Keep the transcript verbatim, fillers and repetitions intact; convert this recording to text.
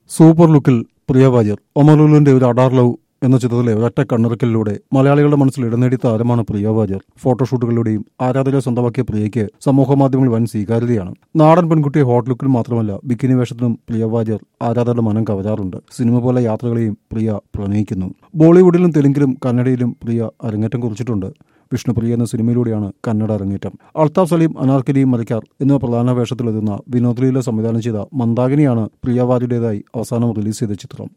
Super ലുക്കിൽ പ്രിയ വാര്യർ. ഒമർ ഒരു Adaar love എന്ന ചിത്രത്തിലെ ഒരൊറ്റ കണ്ണിറക്കലിലൂടെ മലയാളികളുടെ മനസ്സിൽ ഇടനേടി താരമാണ് പ്രിയ വാര്യർ. ഫോട്ടോഷൂട്ടുകളിലൂടെയും ആരാധകരെ സ്വന്തമാക്കിയ പ്രിയയ്ക്ക് സമൂഹമാധ്യമങ്ങളിൽ വൻ സ്വീകാര്യതയാണ്. നാടൻ പെൺകുട്ടിയെ ഹോട്ട് ലുക്കിൽ മാത്രമല്ല ബിക്കിനി വേഷത്തിലും പ്രിയ വാര്യർ ആരാധകരുടെ മനം കവരാറുണ്ട്. സിനിമ പോലെ യാത്രകളെയും പ്രിയ പ്രണയിക്കുന്നു. ബോളിവുഡിലും തെലുങ്കിലും കന്നഡയിലും പ്രിയ അരങ്ങേറ്റം കുറിച്ചിട്ടുണ്ട്. വിഷ്ണുപ്രിയ എന്ന സിനിമയിലൂടെയാണ് കന്നഡ അരങ്ങേറ്റം. അൽതാഫ് സലീം, അനാർക്കലി മരക്കാർ എന്നിവ പ്രധാന വേഷത്തിലെത്തുന്ന വിനോദ് ലീല സംവിധാനം ചെയ്ത മന്ദാകിനിയാണ് പ്രിയ വാര്യരുടേതായി അവസാനം റിലീസ് ചെയ്ത ചിത്രം.